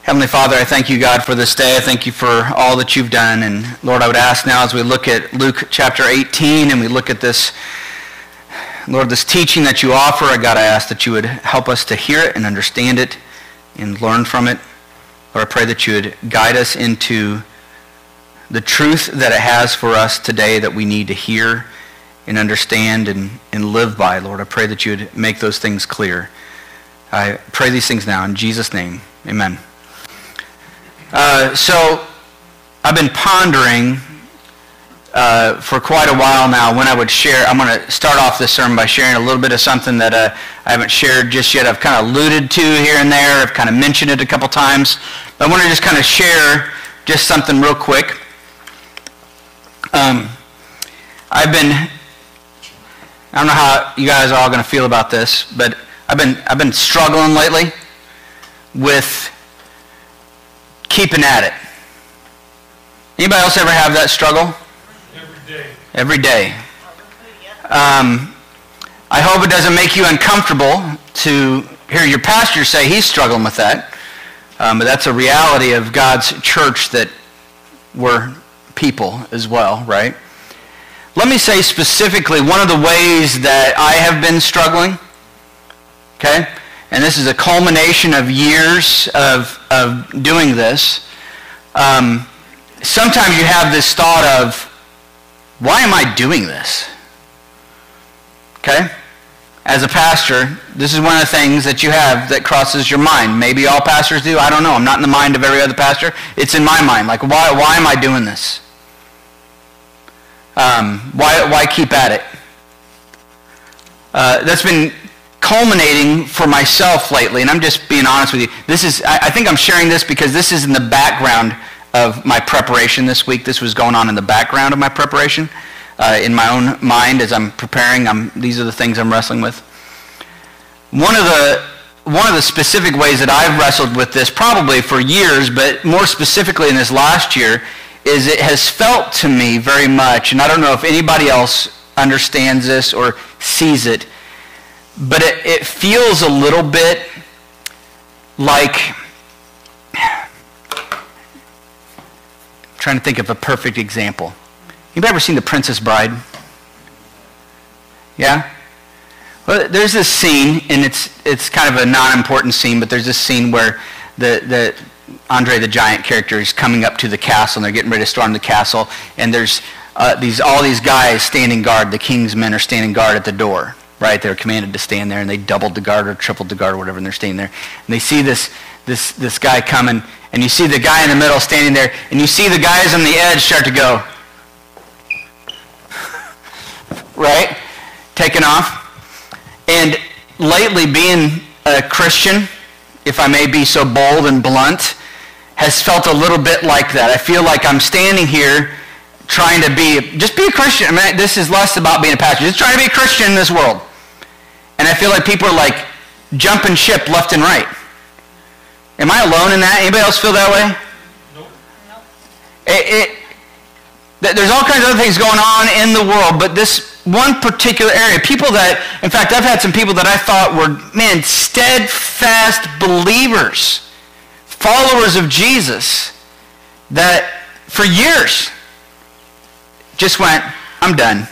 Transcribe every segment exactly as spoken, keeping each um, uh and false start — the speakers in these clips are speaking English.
Heavenly Father, I thank you, God, for this day. I thank you for all that you've done. And Lord, I would ask now as we look at Luke chapter eighteen and we look at this, Lord, this teaching that you offer, God, I ask that you would help us to hear it and understand it and learn from it. Lord, I pray that you would guide us into the truth that it has for us today that we need to hear and understand and, and live by. Lord, I pray that you would make those things clear. I pray these things now in Jesus' name. Amen. Uh, so I've been pondering uh, for quite a while now when I would share. I'm going to start off this sermon by sharing a little bit of something that uh, I haven't shared just yet. I've kind of alluded to here and there. I've kind of mentioned it a couple times. But I want to just kind of share just something real quick. Um, I've been, I don't know how you guys are all going to feel about this, but I've been I've been struggling lately with keeping at it. Anybody else ever have that struggle? Every day. Every day. Um, I hope it doesn't make you uncomfortable to hear your pastor say he's struggling with that. Um, but that's a reality of God's church, that we're people as well, right? Let me say specifically one of the ways that I have been struggling, okay? And this is a culmination of years of, of doing this. Um, sometimes you have this thought of, why am I doing this? Okay? As a pastor, this is one of the things that you have that crosses your mind. Maybe all pastors do. I don't know. I'm not in the mind of every other pastor. It's in my mind. Like, why, why am I doing this? Um, why, why keep at it? Uh, that's been culminating for myself lately, and I'm just being honest with you. This is, I, I think I'm sharing this because this is in the background of my preparation this week. This was going on in the background of my preparation, uh, in my own mind as I'm preparing. I'm, these are the things I'm wrestling with. One of the one of the specific ways that I've wrestled with this, probably for years, but more specifically in this last year, is it has felt to me very much, and I don't know if anybody else understands this or sees it, but it, it feels a little bit like, I'm trying to think of a perfect example. Anybody ever seen The Princess Bride? Yeah? Well, there's this scene, and it's it's kind of a non-important scene, but there's this scene where the, the Andre the Giant character is coming up to the castle, and they're getting ready to storm the castle, and there's uh, these all these guys standing guard. The king's men are standing guard at the door. Right, they're commanded to stand there, and they doubled the guard or tripled the guard or whatever, and they're standing there. And they see this this this guy coming, and you see the guy in the middle standing there, and you see the guys on the edge start to go, right, taking off. And lately, being a Christian, if I may be so bold and blunt, has felt a little bit like that. I feel like I'm standing here trying to be, just be a Christian. I mean, this is less about being a pastor. Just trying to be a Christian in this world. And I feel like people are like jumping ship left and right. Am I alone in that? Anybody else feel that way? Nope. Nope. It, it, there's all kinds of other things going on in the world, but this one particular area, people that, in fact, I've had some people that I thought were, man, steadfast believers, followers of Jesus, that for years just went, I'm done.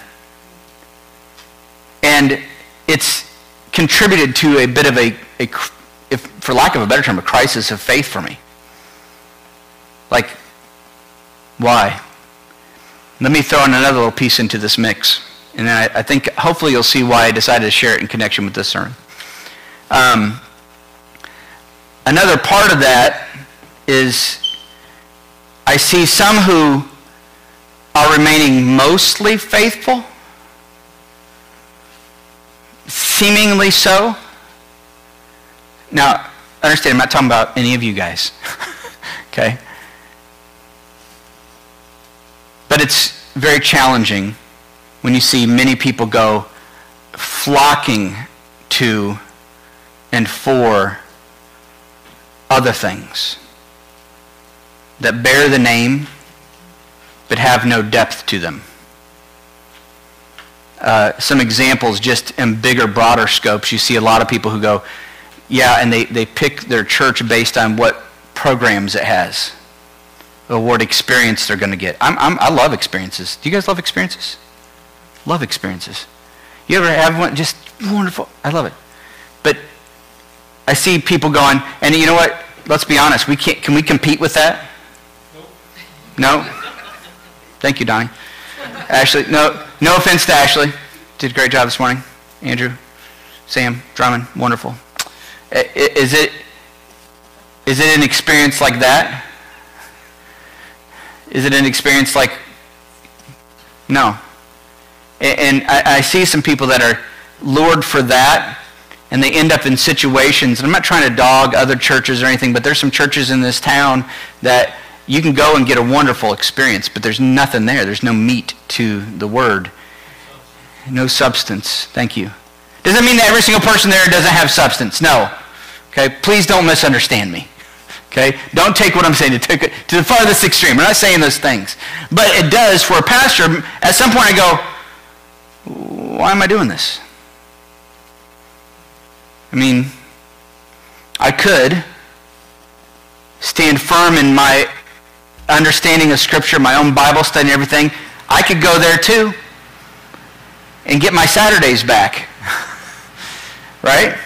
And it's contributed to a bit of a, a, if, for lack of a better term, a crisis of faith for me. Like, why? Let me throw in another little piece into this mix. And then I, I think hopefully you'll see why I decided to share it in connection with this sermon. Um, another part of that is I see some who are remaining mostly faithful, seemingly so. Now, understand, I'm not talking about any of you guys, okay? But it's very challenging when you see many people go flocking to and for other things that bear the name but have no depth to them. Uh, some examples just in bigger, broader scopes. You see a lot of people who go, yeah, and they, they pick their church based on what programs it has, or what experience they're going to get. I'm, I'm, I love experiences. Do you guys love experiences? Love experiences. You ever have one? Just wonderful. I love it. But I see people going, and you know what? Let's be honest. We can't. Can we compete with that? Nope. No? Thank you, Donnie. Ashley, no, no offense to Ashley. Did a great job this morning. Andrew, Sam, Drummond, wonderful. Is it, is it an experience like that? Is it an experience like, no. And I, I see some people that are lured for that, and they end up in situations, and I'm not trying to dog other churches or anything, but there's some churches in this town that you can go and get a wonderful experience, but there's nothing there. There's no meat to the word. No substance. Thank you. Does that mean that every single person there doesn't have substance? No. Okay? Please don't misunderstand me. Okay? Don't take what I'm saying to, take it to the farthest extreme. I'm not saying those things. But it does for a pastor. At some point I go, why am I doing this? I mean, I could stand firm in my understanding of Scripture, my own Bible study and everything. I could go there too and get my Saturdays back. Right?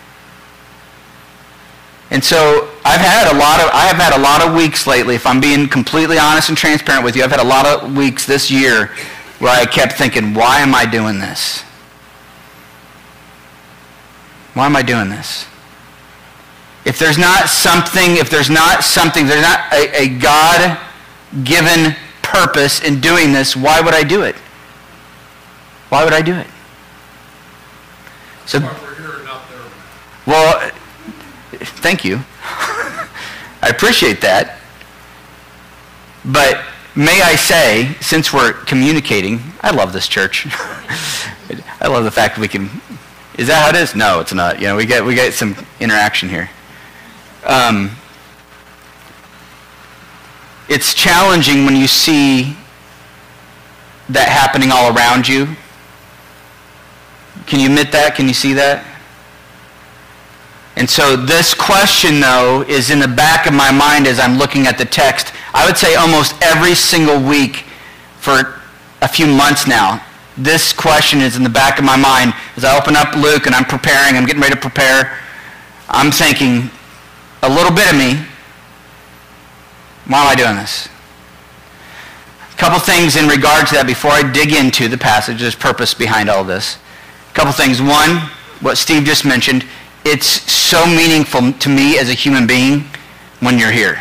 And so I've had a lot of I have had a lot of weeks lately, if I'm being completely honest and transparent with you, I've had a lot of weeks this year where I kept thinking, why am I doing this? Why am I doing this? If there's not something, if there's not something, there's not a, a God-given purpose in doing this, why would I do it? Why would I do it? So, well, thank you. I appreciate that. But may I say, since we're communicating, I love this church. I love the fact that we can. Is that how it is? No, it's not. You know, we get we get some interaction here. Um, it's challenging when you see that happening all around you. Can you admit that? Can you see that? And so this question, though, is in the back of my mind as I'm looking at the text. I would say almost every single week for a few months now, this question is in the back of my mind. As I open up Luke and I'm preparing, I'm getting ready to prepare, I'm thinking, a little bit of me, why am I doing this? A couple things in regard to that before I dig into the passage. There's purpose behind all this. A couple things. One, what Steve just mentioned, it's so meaningful to me as a human being when you're here.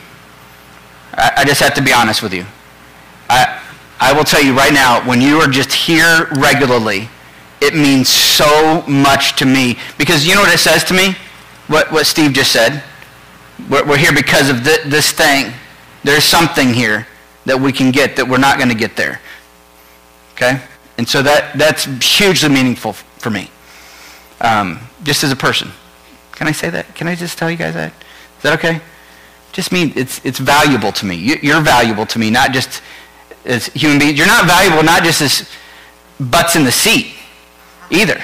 I, I just have to be honest with you. I I will tell you right now, when you are just here regularly, it means so much to me. Because you know what it says to me? What what Steve just said? We're, we're here because of th- this thing. There's something here that we can get that we're not going to get there. Okay? And so that that's hugely meaningful f- for me. Um, just as a person. Can I say that? Can I just tell you guys that? Is that okay? Just mean it's it's valuable to me. You, you're valuable to me, not just as human beings. You're not valuable not just as butts in the seat either.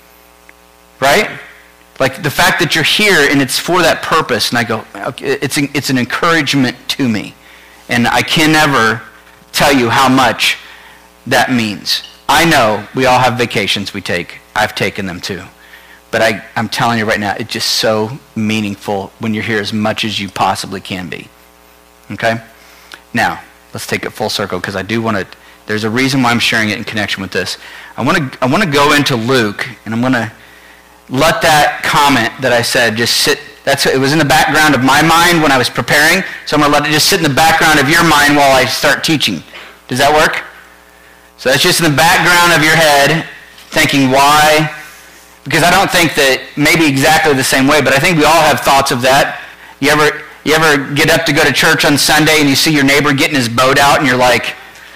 Right? Like the fact that you're here and it's for that purpose, and I go, okay, it's an, it's an encouragement to me. And I can never tell you how much that means. I know we all have vacations we take. I've taken them too. But I, I'm telling you right now, it's just so meaningful when you're here as much as you possibly can be. Okay? Now, let's take it full circle because I do want to, there's a reason why I'm sharing it in connection with this. I want to I want to go into Luke, and I'm going to let that comment that I said just sit. That's it was in the background of my mind when I was preparing, so I'm going to let it just sit in the background of your mind while I start teaching. Does that work? So that's just in the background of your head, thinking why, because I don't think that maybe exactly the same way, but I think we all have thoughts of that. You ever you ever get up to go to church on Sunday and you see your neighbor getting his boat out and you're like,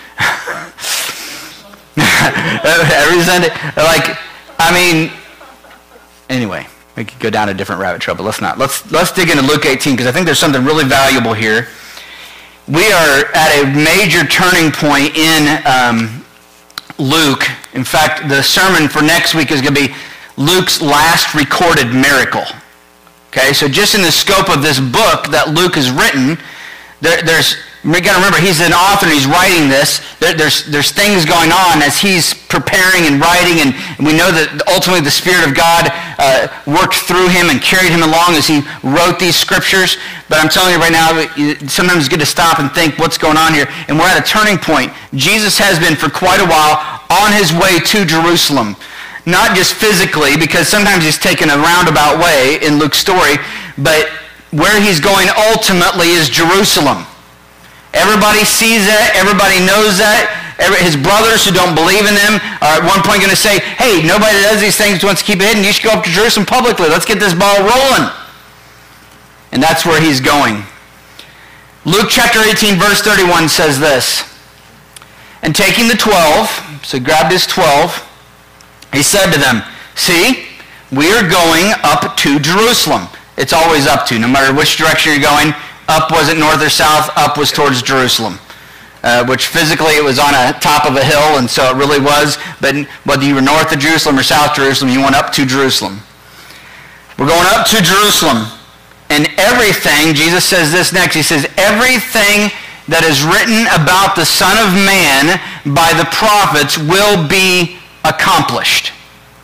every Sunday, like, I mean, anyway, we could go down a different rabbit trail, but let's not. Let's let's dig into Luke eighteen because I think there's something really valuable here. We are at a major turning point in um, Luke. In fact, the sermon for next week is going to be Luke's last recorded miracle. Okay, so just in the scope of this book that Luke has written, there, there's, we got to remember, he's an author and he's writing this. There, there's, there's things going on as he's preparing and writing, and, and we know that ultimately the Spirit of God uh, worked through him and carried him along as he wrote these scriptures. But I'm telling you right now, sometimes it's good to stop and think what's going on here. And we're at a turning point. Jesus has been for quite a while on his way to Jerusalem. Not just physically, because sometimes he's taken a roundabout way in Luke's story, but where he's going ultimately is Jerusalem. Everybody sees that. Everybody knows that. Every, his brothers who don't believe in him are at one point going to say, hey, nobody that does these things wants to keep it hidden. You should go up to Jerusalem publicly. Let's get this ball rolling. And that's where he's going. Luke chapter eighteen, verse thirty-one says this. And taking the twelve, so he grabbed his twelve, he said to them, see, we are going up to Jerusalem. It's always up to, no matter which direction you're going. Up wasn't north or south, up was towards Jerusalem, uh, which physically it was on a top of a hill, and so it really was. But whether you were north of Jerusalem or south Jerusalem, you went up to Jerusalem. We're going up to Jerusalem, and everything, Jesus says this next, he says, everything that is written about the Son of Man by the prophets will be accomplished.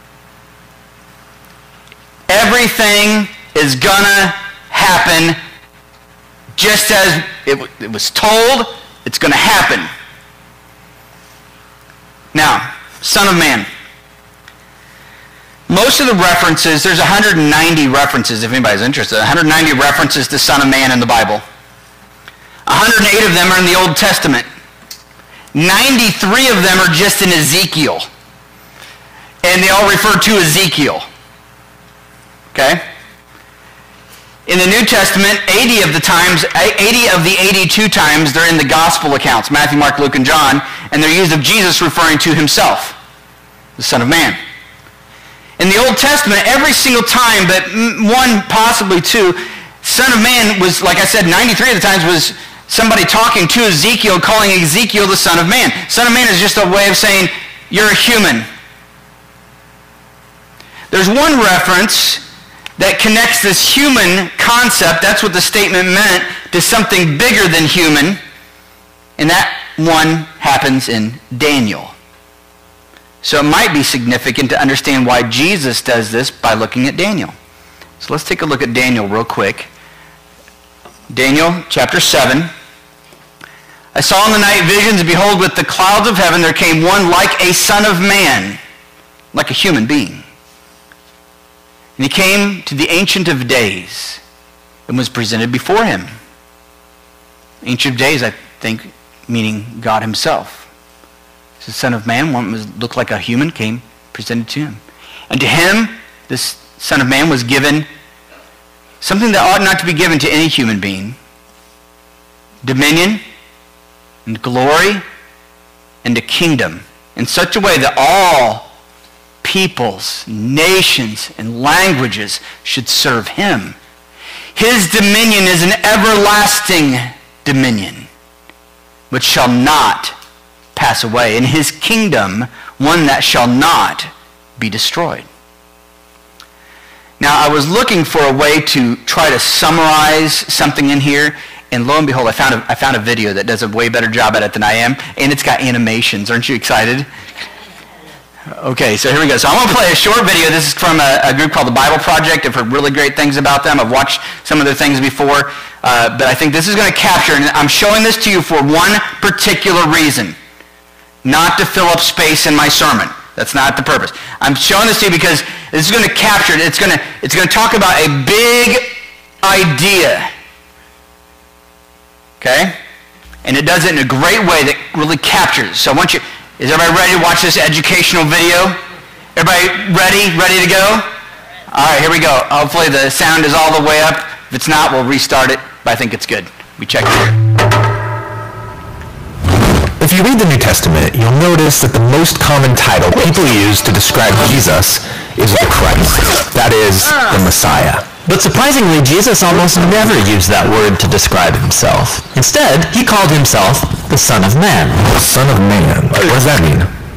Everything is gonna happen just as it, it was told. It's going to happen. Now, Son of Man. Most of the references, there's one hundred ninety references, if anybody's interested, one hundred ninety references to Son of Man in the Bible. one hundred eight of them are in the Old Testament. ninety-three of them are just in Ezekiel. And they all refer to Ezekiel. Okay? In the New Testament, eighty of the times, eighty of the eighty-two times, they're in the gospel accounts, Matthew, Mark, Luke, and John, and they're used of Jesus referring to himself, the Son of Man. In the Old Testament, every single time, but one, possibly two, Son of Man was, like I said, ninety-three of the times was somebody talking to Ezekiel, calling Ezekiel the Son of Man. Son of Man is just a way of saying, you're a human. There's one reference that connects this human concept, that's what the statement meant, to something bigger than human. And that one happens in Daniel. So it might be significant to understand why Jesus does this by looking at Daniel. So let's take a look at Daniel real quick. Daniel chapter seven. I saw in the night visions, and behold, with the clouds of heaven there came one like a son of man, like a human being. And he came to the Ancient of Days and was presented before him. Ancient of Days, I think, meaning God himself. The Son of Man, one was looked like a human, came presented to him. And to him, this Son of Man was given something that ought not to be given to any human being. Dominion and glory and a kingdom in such a way that all peoples, nations, and languages should serve him. His dominion is an everlasting dominion, which shall not pass away, and his kingdom one that shall not be destroyed. Now, I was looking for a way to try to summarize something in here, and lo and behold, I found a, I found a video that does a way better job at it than I am, and it's got animations. Aren't you excited? Okay, so here we go. So I'm going to play a short video. This is from a, a group called the Bible Project. I've heard really great things about them. I've watched some of their things before, uh, but I think this is going to capture, and I'm showing this to you for one particular reason, not to fill up space in my sermon. That's not the purpose. I'm showing this to you because this is going to capture it. It's going to, it's going to talk about a big idea, okay? And it does it in a great way that really captures it. So I want you... Is everybody ready to watch this educational video? Everybody ready? Ready to go? All right, here we go. Hopefully the sound is all the way up. If it's not, we'll restart it, but I think it's good. We check it here. If you read the New Testament, you'll notice that the most common title people use to describe Jesus is the Christ. That is, the Messiah. But surprisingly, Jesus almost never used that word to describe himself. Instead, he called himself the Son of Man. Son of Man. What does that mean?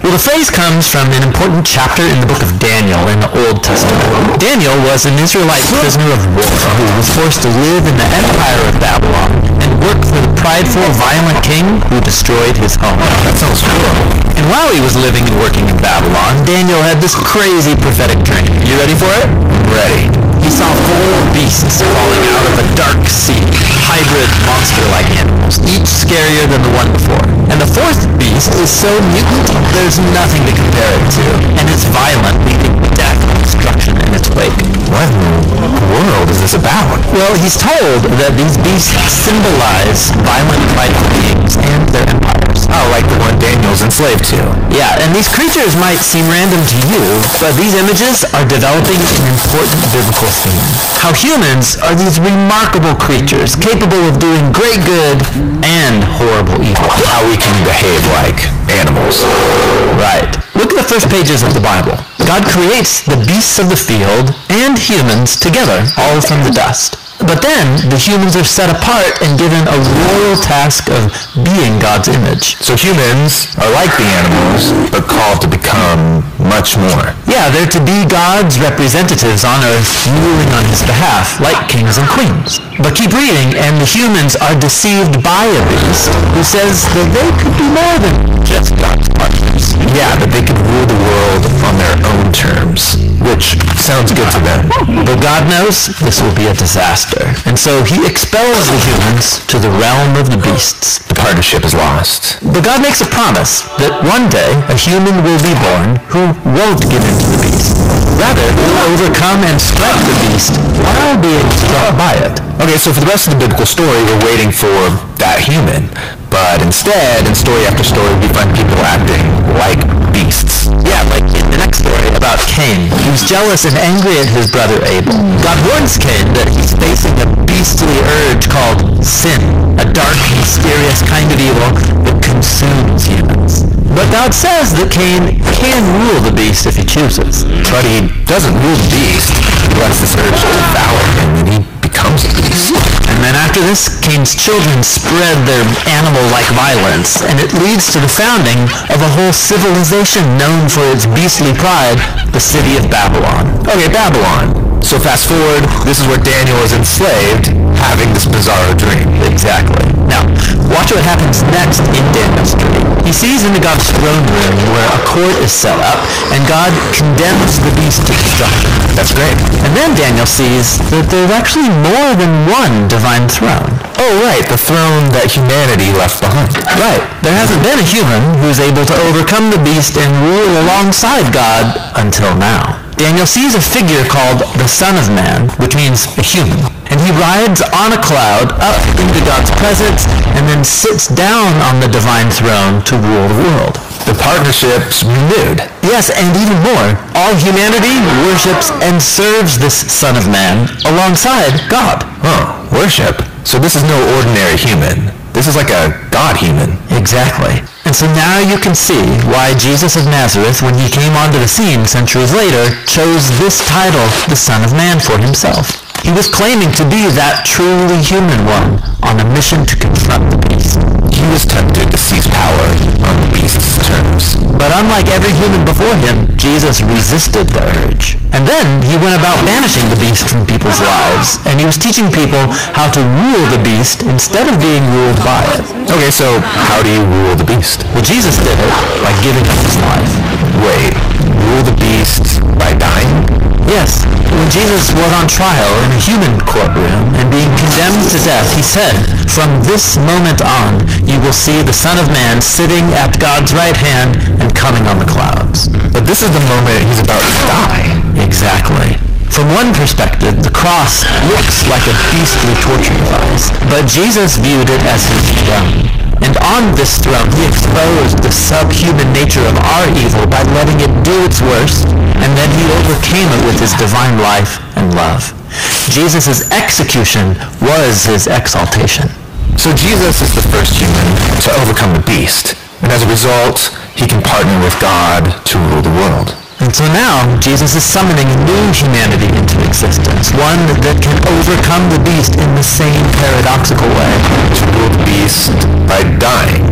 Well, the phrase comes from an important chapter in the book of Daniel in the Old Testament. Daniel was an Israelite prisoner of war who was forced to live in the empire of Babylon and work for the prideful, violent king who destroyed his home. That sounds cool. And while he was living and working in Babylon, Daniel had this crazy prophetic dream. You ready for it? Ready. He saw four beasts falling out of a dark sea, hybrid monster-like animals, each scarier than the one before. And the fourth beast is so mutant, there's nothing to compare it to, and it's violent, leaving death and destruction in its wake. What in the world is this about? Well, he's told that these beasts symbolize violent, prideful beings and their empires. Oh, like the one Daniel's enslaved to. Yeah, and these creatures might seem random to you, but these images are developing an important biblical theme. How humans are these remarkable creatures, capable of doing great good and horrible evil. How we can behave like animals. Right. Look at the first pages of the Bible. God creates the beasts of the field and humans together, all from the dust. But then, the humans are set apart and given a royal task of being God's image. So humans are like the animals, but called to become much more. Yeah, they're to be God's representatives on earth, ruling on his behalf, like kings and queens. But keep reading, and the humans are deceived by a beast who says that they could be more than just God's partners. Yeah, that they could rule the world on their own terms, which sounds good to them. But God knows this will be a disaster. And so he expels the humans to the realm of the beasts. The partnership is lost. But God makes a promise that one day a human will be born who won't give in to the beast. Rather, will overcome and strike the beast while being struck by it. Okay, so for the rest of the biblical story, we're waiting for that human. But instead, in story after story, we find people acting like beasts. Yeah, like in the next story about Cain. He was jealous and angry at his brother Abel. God warns Cain that he's facing a beastly urge called sin, a dark, mysterious kind of evil that consumes humans. But God says that Cain can rule the beast if he chooses. But he doesn't rule the beast. He lets this urge devour him, and he becomes a beast. And then after this, Cain's children spread their animal-like violence, and it leads to the founding of a whole civilization known for its beastly pride, the city of Babylon. Okay, Babylon. So fast forward, this is where Daniel is enslaved, having this bizarre dream. Exactly. Now, watch what happens next in Daniel's dream. He sees into God's throne room where a court is set up, and God condemns the beast to destruction. That's great. And then Daniel sees that there's actually more than one divine throne. Oh, right, the throne that humanity left behind. Right. There hasn't been a human who's able to overcome the beast and rule alongside God until now. Daniel sees a figure called the Son of Man, which means a human, and he rides on a cloud up into God's presence and then sits down on the divine throne to rule the world. The partnership's renewed. Yes, and even more, all humanity worships and serves this Son of Man alongside God. Oh, worship? So this is no ordinary human. This is like a God human. Exactly. And so now you can see why Jesus of Nazareth, when he came onto the scene centuries later, chose this title, the Son of Man, for himself. He was claiming to be that truly human one on a mission to confront the beast. He was tempted to seize power on the beast's terms. But unlike every human before him, Jesus resisted the urge. And then he went about banishing the beast from people's lives, and he was teaching people how to rule the beast instead of being ruled by it. Okay, so how do you rule the beast? Well, Jesus did it by giving up his life. Wait, rule the beast by dying? Yes. When Jesus was on trial in a human courtroom and being condemned to death, he said, "From this moment on, you will see the Son of Man sitting at God's right hand and coming on the clouds." But this is the moment he's about to die. Exactly. From one perspective, the cross looks like a beastly torture device, but Jesus viewed it as his throne. And on this throne, he exposed the subhuman nature of our evil by letting it do its worst, and then he overcame it with his divine life and love. Jesus' execution was his exaltation. So Jesus is the first human to overcome the beast, and as a result, he can partner with God to rule the world. And so now, Jesus is summoning a new humanity into existence, one that can overcome the beast in the same paradoxical way. To rule the beast by dying. And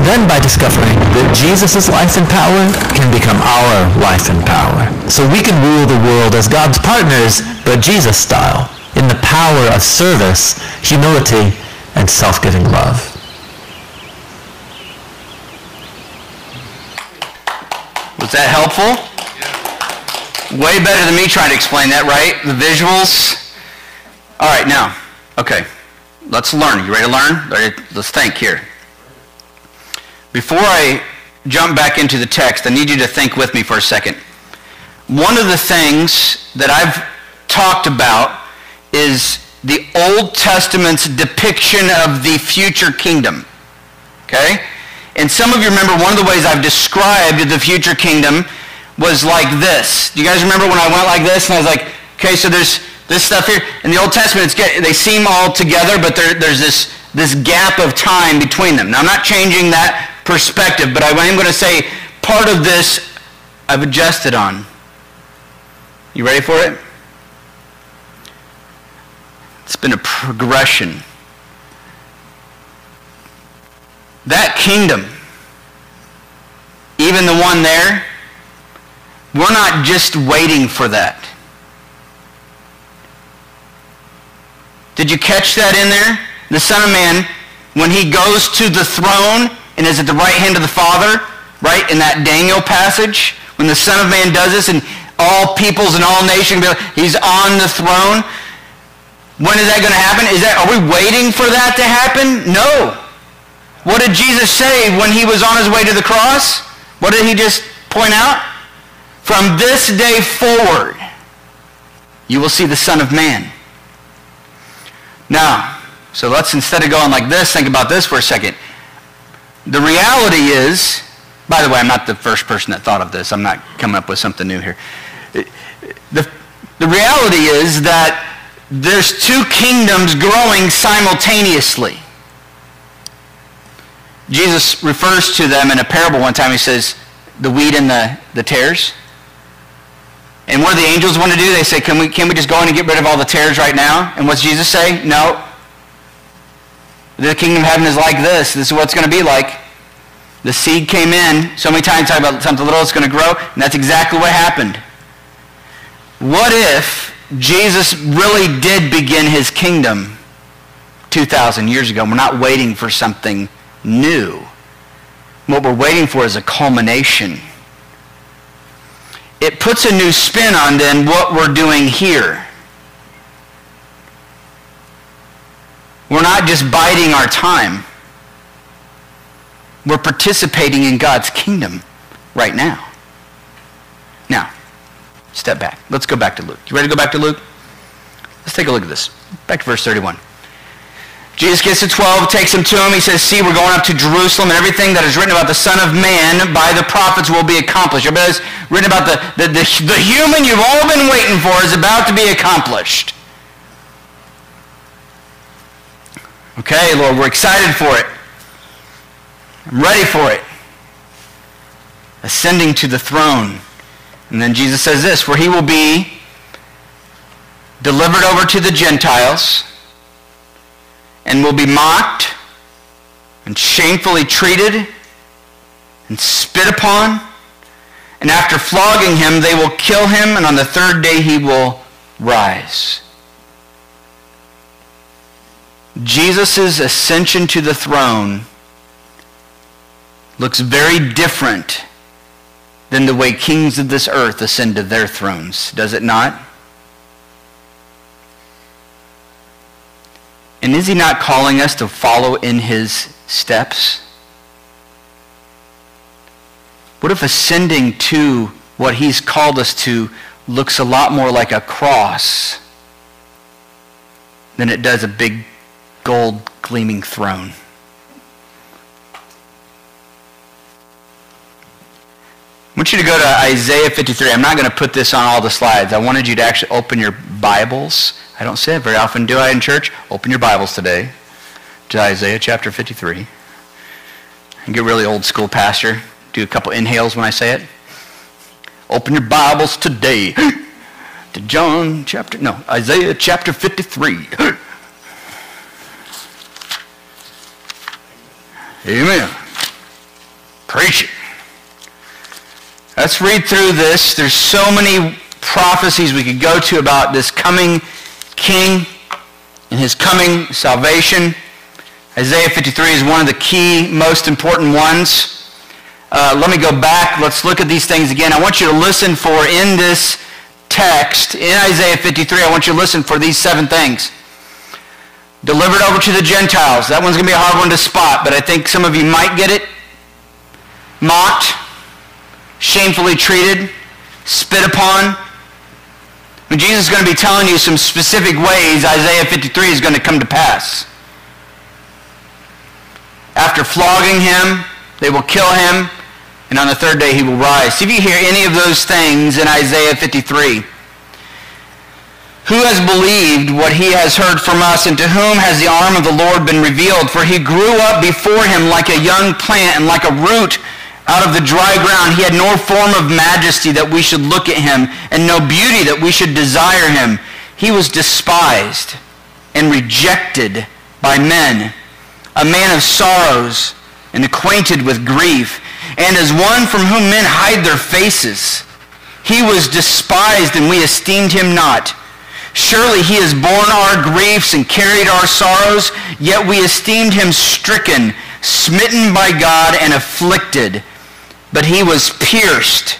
And then by discovering that Jesus' life and power can become our life and power. So we can rule the world as God's partners, but Jesus style, in the power of service, humility, and self-giving love. Was that helpful? Way better than me trying to explain that, right? The visuals. All right, now, okay, let's learn. You ready to learn? Ready? Let's think here. Before I jump back into the text, I need you to think with me for a second. One of the things that I've talked about is the Old Testament's depiction of the future kingdom. Okay? And some of you remember one of the ways I've described the future kingdom was like this. Do you guys remember when I went like this and I was like, okay, so there's this stuff here. In the Old Testament, it's get, they seem all together, but there, there's this, this gap of time between them. Now, I'm not changing that perspective, but I am going to say part of this I've adjusted on. You ready for it? It's been a progression. That kingdom, even the one there, we're not just waiting for that. Did you catch that in there? The Son of Man, when he goes to the throne and is at the right hand of the Father, right, in that Daniel passage, when the Son of Man does this and all peoples and all nations, he's on the throne. When is that going to happen? Is that, are we waiting for that to happen? No. What did Jesus say when he was on his way to the cross? What did he just point out? From this day forward, you will see the Son of Man. Now, so let's, instead of going like this, think about this for a second. The reality is, by the way, I'm not the first person that thought of this. I'm not coming up with something new here. The, the reality is that there's two kingdoms growing simultaneously. Jesus refers to them in a parable one time. He says, the wheat and the, the tares. And what do the angels want to do? They say, can we, can we just go in and get rid of all the tares right now? And what's Jesus say? No. The kingdom of heaven is like this. This is what it's going to be like. The seed came in. So many times talk about something little, it's going to grow. And that's exactly what happened. What if Jesus really did begin his kingdom two thousand years ago? We're not waiting for something new. What we're waiting for is a culmination. It puts a new spin on then what we're doing here. We're not just biding our time. We're participating in God's kingdom right now. Now, step back. Let's go back to Luke. You ready to go back to Luke? Let's take a look at this. Back to verse thirty-one. Jesus gets to twelve, takes them to him. He says, see, we're going up to Jerusalem, and everything that is written about the Son of Man by the prophets will be accomplished. Everything that's written about the, the, the, the human you've all been waiting for is about to be accomplished. Okay, Lord, we're excited for it. I'm ready for it. Ascending to the throne. And then Jesus says this, for he will be delivered over to the Gentiles, and will be mocked and shamefully treated and spit upon. And after flogging him, they will kill him, and on the third day he will rise. Jesus' ascension to the throne looks very different than the way kings of this earth ascend to their thrones, does it not? And is he not calling us to follow in his steps? What if ascending to what he's called us to looks a lot more like a cross than it does a big gold gleaming throne? I want you to go to Isaiah fifty-three. I'm not going to put this on all the slides. I wanted you to actually open your Bibles. I don't say it very often, do I, in church? Open your Bibles today to Isaiah chapter fifty-three. And get really old school, pastor. Do a couple inhales when I say it. Open your Bibles today to John chapter, no, Isaiah chapter fifty-three. Amen. Preach it. Let's read through this. There's so many prophecies we could go to about this coming king and his coming salvation. Isaiah fifty-three is one of the key, most important ones. Uh, let me go back. Let's look at these things again. I want you to listen for in this text, in Isaiah fifty-three, I want you to listen for these seven things. Delivered over to the Gentiles. That one's going to be a hard one to spot, but I think some of you might get it. Mocked, shamefully treated, spit upon. When Jesus is going to be telling you some specific ways Isaiah fifty-three is going to come to pass. After flogging him, they will kill him, and on the third day he will rise. See if you hear any of those things in Isaiah fifty-three. Who has believed what he has heard from us, and to whom has the arm of the Lord been revealed? For he grew up before him like a young plant and like a root out of the dry ground. He had no form of majesty that we should look at him, and no beauty that we should desire him. He was despised and rejected by men, a man of sorrows and acquainted with grief, and as one from whom men hide their faces. He was despised, and we esteemed him not. Surely he has borne our griefs and carried our sorrows, yet we esteemed him stricken, smitten by God, and afflicted. But he was pierced.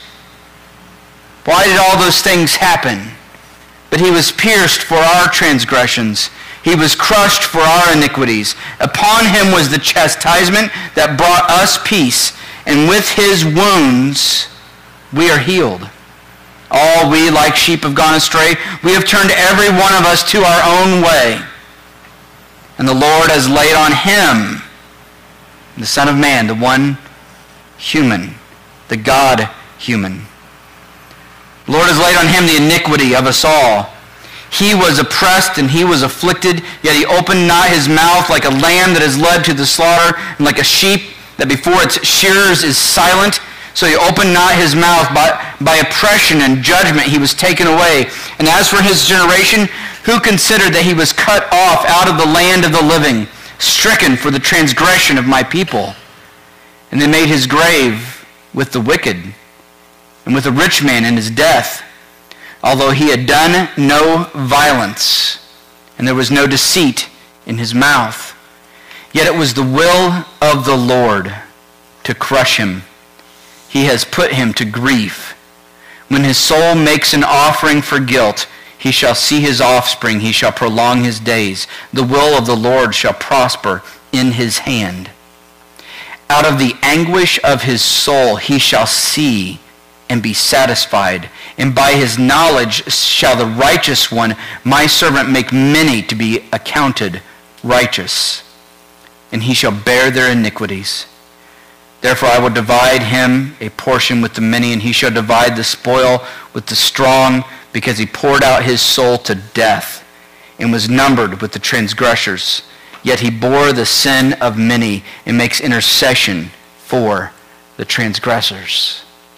Why did all those things happen? But he was pierced for our transgressions. He was crushed for our iniquities. Upon him was the chastisement that brought us peace, and with his wounds we are healed. All we like sheep have gone astray. We have turned every one of us to our own way. And the Lord has laid on him, the Son of Man, the one human, the God-human. The Lord has laid on him the iniquity of us all. He was oppressed and he was afflicted, yet he opened not his mouth. Like a lamb that is led to the slaughter, and like a sheep that before its shearers is silent, so he opened not his mouth. By, by oppression and judgment he was taken away. And as for his generation, who considered that he was cut off out of the land of the living, stricken for the transgression of my people? And they made his grave with the wicked, and with a rich man in his death, although he had done no violence, and there was no deceit in his mouth. Yet it was the will of the Lord to crush him. He has put him to grief. When his soul makes an offering for guilt, he shall see his offspring. He shall prolong his days. The will of the Lord shall prosper in his hand. Out of the anguish of his soul he shall see and be satisfied. And by his knowledge shall the righteous one, my servant, make many to be accounted righteous. And he shall bear their iniquities. Therefore I will divide him a portion with the many, and he shall divide the spoil with the strong, because he poured out his soul to death and was numbered with the transgressors. Yet he bore the sin of many and makes intercession for the transgressors.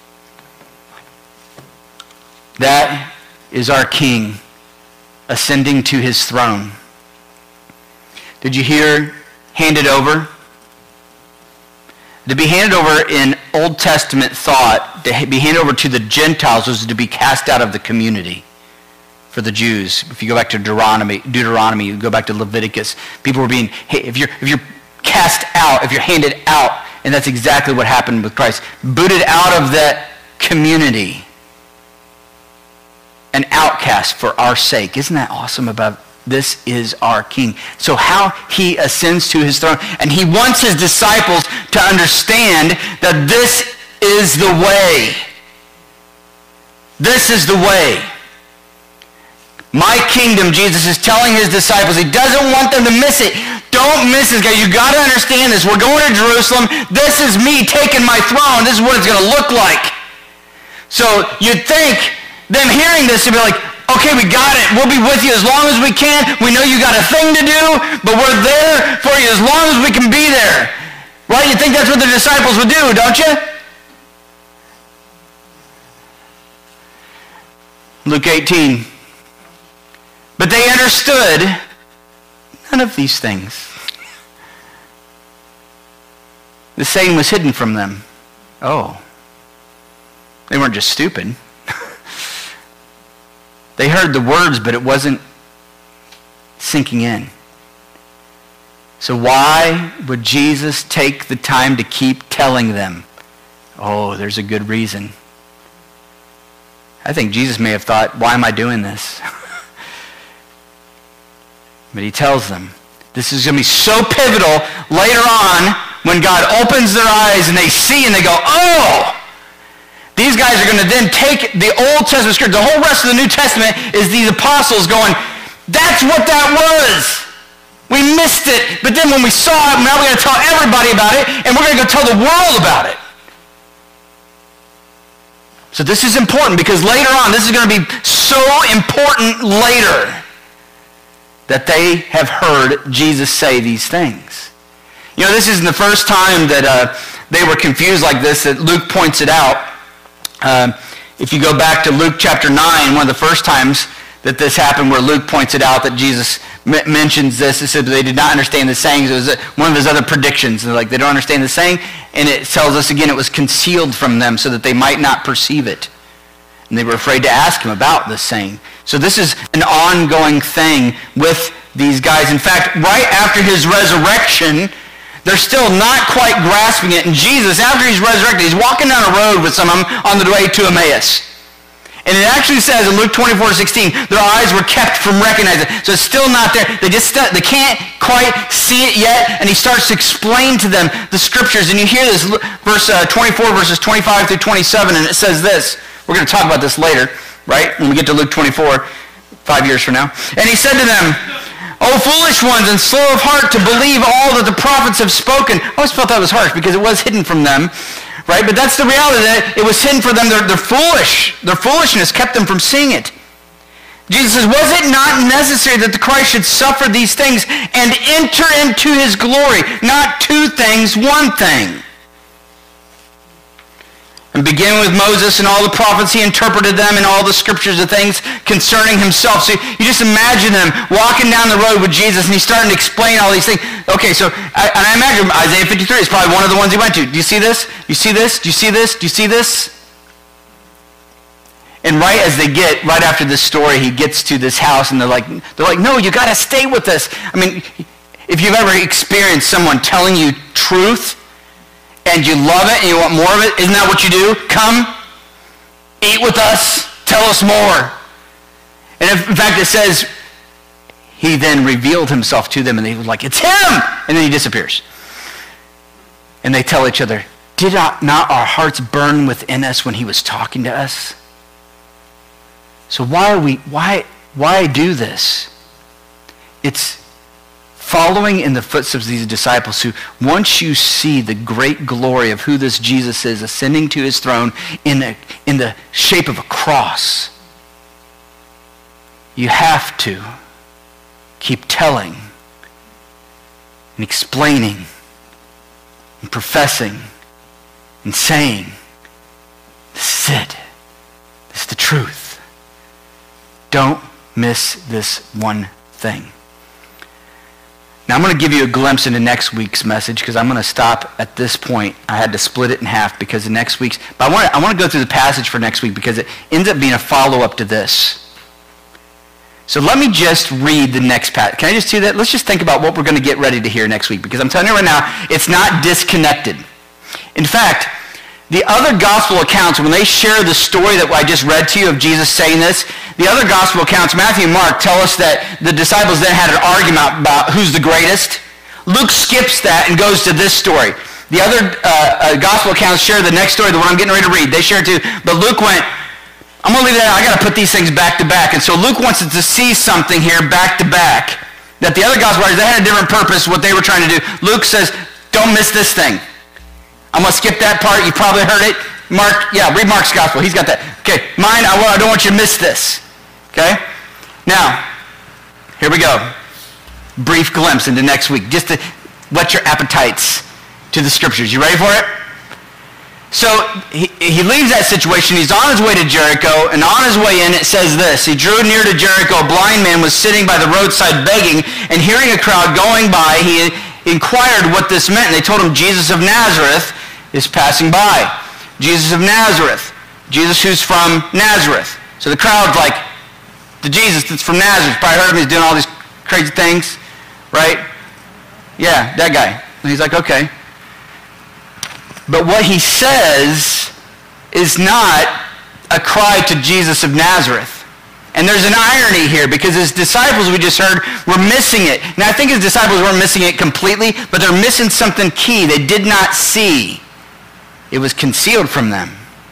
That is our King ascending to his throne. Did you hear handed over? To be handed over in Old Testament thought, to be handed over to the Gentiles was to be cast out of the community for the Jews. If you go back to Deuteronomy, Deuteronomy, you go back to Leviticus, people were being, hey, if you're, if you're cast out, if you're handed out, and that's exactly what happened with Christ, booted out of that community, an outcast for our sake. Isn't that awesome about this is our King? So how he ascends to his throne, and he wants his disciples to understand that this is the way. This is the way. My kingdom, Jesus is telling his disciples, he doesn't want them to miss it. Don't miss this, guys. You got to understand this. We're going to Jerusalem. This is me taking my throne. This is what it's going to look like. So you'd think them hearing this would be like, okay, we got it. We'll be with you as long as we can. We know you got a thing to do, but we're there for you as long as we can be there. Right? You think that's what the disciples would do, don't you? Luke eighteen. But they understood none of these things. The saying was hidden from them, Oh, they weren't just stupid. They heard the words, but it wasn't sinking in. So why would Jesus take the time to keep telling them? Oh, there's a good reason. I think Jesus may have thought, why am I doing this? But he tells them, this is going to be so pivotal later on when God opens their eyes and they see and they go, oh! These guys are going to then take the Old Testament scripture. The whole rest of the New Testament is these apostles going, that's what that was. We missed it. But then when we saw it, now we're going to tell everybody about it, and we're going to go tell the world about it. So this is important because later on, this is going to be so important later that they have heard Jesus say these things. You know, this isn't the first time that uh, they were confused like this, that Luke points it out. Uh, if you go back to Luke chapter nine, one of the first times that this happened where Luke points it out that Jesus m- mentions this, it said they did not understand the sayings. It was one of his other predictions. They're like, they don't understand the saying. And it tells us again, it was concealed from them so that they might not perceive it. And they were afraid to ask him about this saying. So this is an ongoing thing with these guys. In fact, right after his resurrection, they're still not quite grasping it. And Jesus, after he's resurrected, he's walking down a road with some of them on the way to Emmaus. And it actually says in Luke twenty-four sixteen, their eyes were kept from recognizing it. So it's still not there. They just st- they can't quite see it yet. And he starts to explain to them the scriptures. And you hear this, verse uh, twenty-four, verses twenty-five through twenty-seven, and it says this. We're going to talk about this later, right? When we get to Luke twenty-four, five years from now. And he said to them, O foolish ones and slow of heart to believe all that the prophets have spoken. I always felt that was harsh because it was hidden from them, right? But that's the reality, that it was hidden for them. They're, they're foolish. Their foolishness kept them from seeing it. Jesus says, was it not necessary that the Christ should suffer these things and enter into his glory? Not two things, one thing. And beginning with Moses and all the prophets, he interpreted them in all the scriptures of things concerning himself. So you just imagine them walking down the road with Jesus, and he's starting to explain all these things. Okay, so I, and I imagine Isaiah fifty-three is probably one of the ones he went to. Do you see this? Do you see this? Do you see this? Do you see this? And right as they get, right after this story, he gets to this house, and they're like, they're like, no, you got to stay with us. I mean, if you've ever experienced someone telling you truth, and you love it and you want more of it, isn't that what you do? Come, eat with us, tell us more. And if, in fact, it says, he then revealed himself to them, and they were like, it's him! And then he disappears. And they tell each other, did not our hearts burn within us when he was talking to us? So why are we, why, why do this? It's following in the footsteps of these disciples who, once you see the great glory of who this Jesus is, ascending to his throne in, a, in the shape of a cross, you have to keep telling and explaining and professing and saying, this is it. This is the truth. Don't miss this one thing. Now I'm going to give you a glimpse into next week's message because I'm going to stop at this point. I had to split it in half because of next week's. But I want to, I want to go through the passage for next week because it ends up being a follow-up to this. So let me just read the next passage. Can I just do that? Let's just think about what we're going to get ready to hear next week because I'm telling you right now, it's not disconnected. In fact, the other gospel accounts, when they share the story that I just read to you of Jesus saying this, the other gospel accounts, Matthew and Mark, tell us that the disciples then had an argument about who's the greatest. Luke skips that and goes to this story. The other uh, uh, gospel accounts share the next story, the one I'm getting ready to read. They share it too. But Luke went, I'm going to leave that out. I got to put these things back to back. And so Luke wants us to see something here back to back that the other gospel writers, they had a different purpose, what they were trying to do. Luke says, don't miss this thing. I'm going to skip that part. You probably heard it. Mark, yeah, read Mark's gospel. He's got that. Okay, mine, I, I don't want you to miss this. Okay? Now, here we go. Brief glimpse into next week. Just to whet your appetites to the scriptures. You ready for it? So, he, he leaves that situation. He's on his way to Jericho, and on his way in, it says this. He drew near to Jericho. A blind man was sitting by the roadside begging, and hearing a crowd going by, he inquired what this meant. And they told him, Jesus of Nazareth is passing by. Jesus of Nazareth. Jesus who's from Nazareth. So the crowd's like, the Jesus that's from Nazareth. Probably heard of him. He's doing all these crazy things, right? Yeah, that guy. And he's like, okay. But what he says is not a cry to Jesus of Nazareth. And there's an irony here because his disciples, we just heard, were missing it. Now I think his disciples weren't missing it completely, but they're missing something key they did not see. It was concealed from them.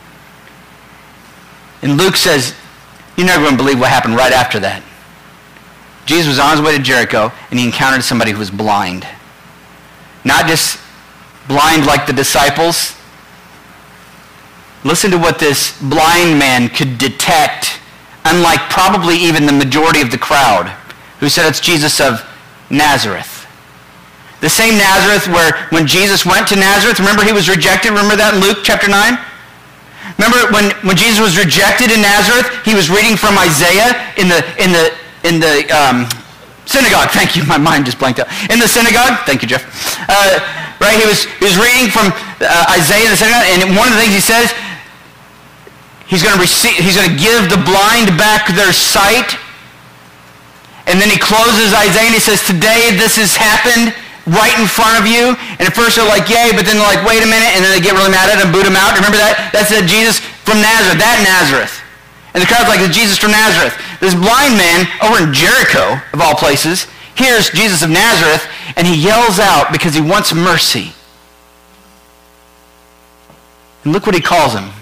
And Luke says, you're never going to believe what happened right after that. Jesus was on his way to Jericho, and he encountered somebody who was blind. Not just blind like the disciples. Listen to what this blind man could detect, unlike probably even the majority of the crowd, who said it's Jesus of Nazareth. The same Nazareth where when Jesus went to Nazareth, remember he was rejected? Remember that in Luke chapter nine? Remember when, when Jesus was rejected in Nazareth, he was reading from Isaiah in the in the in the um, synagogue. Thank you, my mind just blanked out. In the synagogue, thank you, Jeff. Uh, right, he was he was reading from uh, Isaiah in the synagogue, and one of the things he says, he's going to receive, he's going to give the blind back their sight, and then he closes Isaiah and he says, "Today this has happened right in front of you." And at first they're like, yay, but then they're like, wait a minute, and then they get really mad at him, boot him out. Remember that? That's the Jesus from Nazareth, that Nazareth. And the crowd's like, it's Jesus from Nazareth. This blind man over in Jericho, of all places, hears Jesus of Nazareth, and he yells out because he wants mercy. And look what he calls him.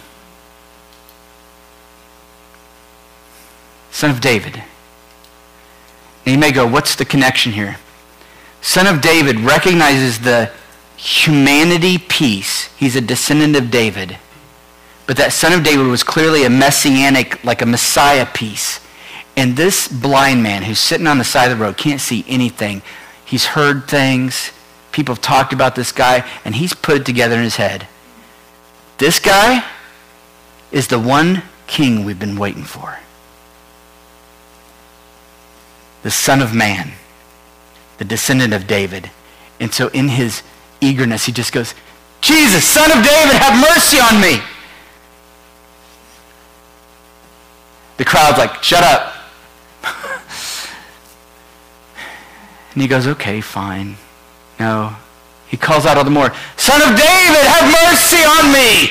Son of David. And you may go, what's the connection here? Son of David recognizes the humanity piece. He's a descendant of David. But that son of David was clearly a messianic, like a Messiah piece. And this blind man who's sitting on the side of the road can't see anything. He's heard things. People have talked about this guy, and he's put it together in his head. This guy is the one king we've been waiting for. The Son of Man, the descendant of David. And so in his eagerness, he just goes, Jesus, Son of David, have mercy on me. The crowd's like, shut up. And he goes, okay, fine. No. He calls out all the more, Son of David, have mercy on me.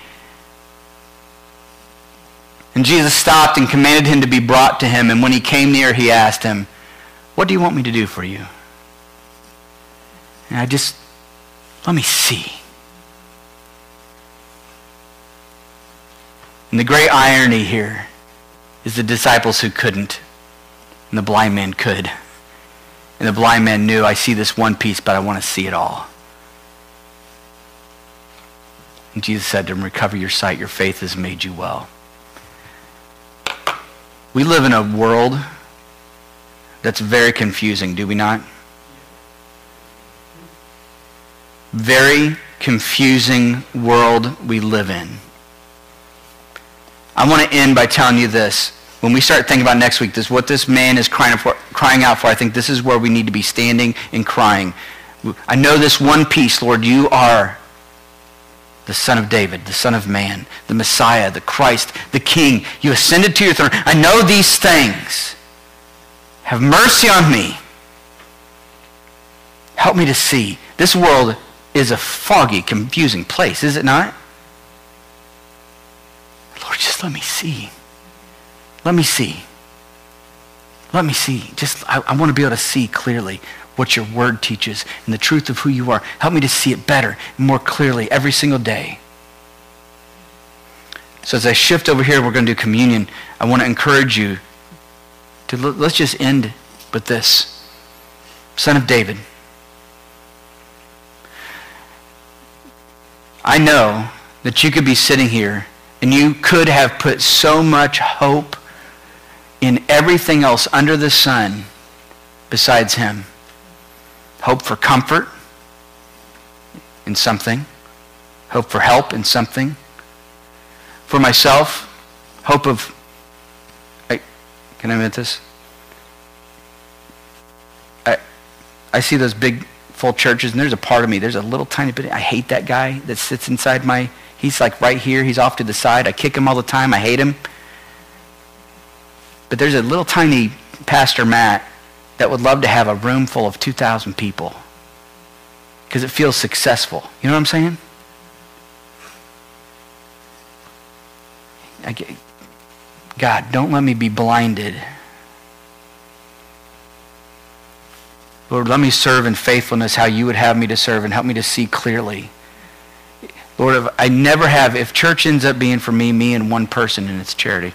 And Jesus stopped and commanded him to be brought to him. And when he came near, he asked him, what do you want me to do for you? And I just, let me see. And the great irony here is the disciples who couldn't, and the blind man could. And the blind man knew, I see this one piece, but I want to see it all. And Jesus said to him, recover your sight, your faith has made you well. We live in a world that's very confusing, do we not? Very confusing world we live in. I want to end by telling you this. When we start thinking about next week, this what this man is crying for, crying out for, I think this is where we need to be standing and crying. I know this one piece, Lord, you are the Son of David, the Son of Man, the Messiah, the Christ, the King. You ascended to your throne. I know these things. Have mercy on me. Help me to see. This world is a foggy, confusing place, is it not? Lord, just let me see. Let me see. Let me see. Just, I, I want to be able to see clearly what your word teaches and the truth of who you are. Help me to see it better and more clearly every single day. So as I shift over here, we're going to do communion. I want to encourage you to, let's just end with this. Son of David. I know that you could be sitting here and you could have put so much hope in everything else under the sun besides him. Hope for comfort in something. Hope for help in something. For myself, hope of, I, can I admit this? I, I see those big full churches, and there's a part of me, there's a little tiny bit, I hate that guy that sits inside my, he's like right here, he's off to the side. I kick him all the time, I hate him. But there's a little tiny Pastor Matt that would love to have a room full of two thousand people because it feels successful. You know what I'm saying? I get, God, don't let me be blinded. Lord, let me serve in faithfulness how you would have me to serve, and help me to see clearly. Lord, if I never have, if church ends up being for me, me and one person, and it's charity,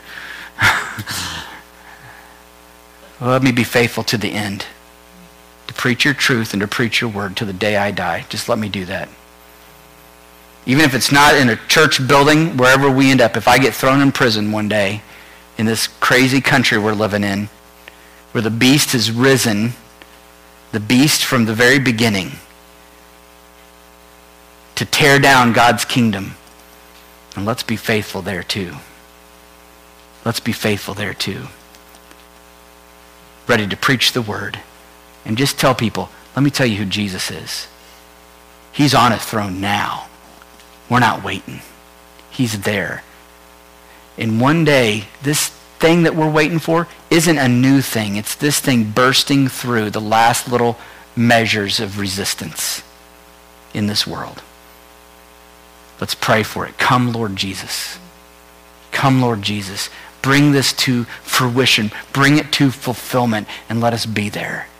let me be faithful to the end, to preach your truth and to preach your word to the day I die. Just let me do that. Even if it's not in a church building, wherever we end up, if I get thrown in prison one day in this crazy country we're living in, where the beast has risen, the beast from the very beginning, to tear down God's kingdom. And let's be faithful there too. Let's be faithful there too. Ready to preach the word. And just tell people, let me tell you who Jesus is. He's on a throne now. We're not waiting. He's there. And one day, this thing that we're waiting for isn't a new thing. It's this thing bursting through the last little measures of resistance in this world. Let's pray for it. Come, Lord Jesus. Come, Lord Jesus. Bring this to fruition. Bring it to fulfillment, and let us be there.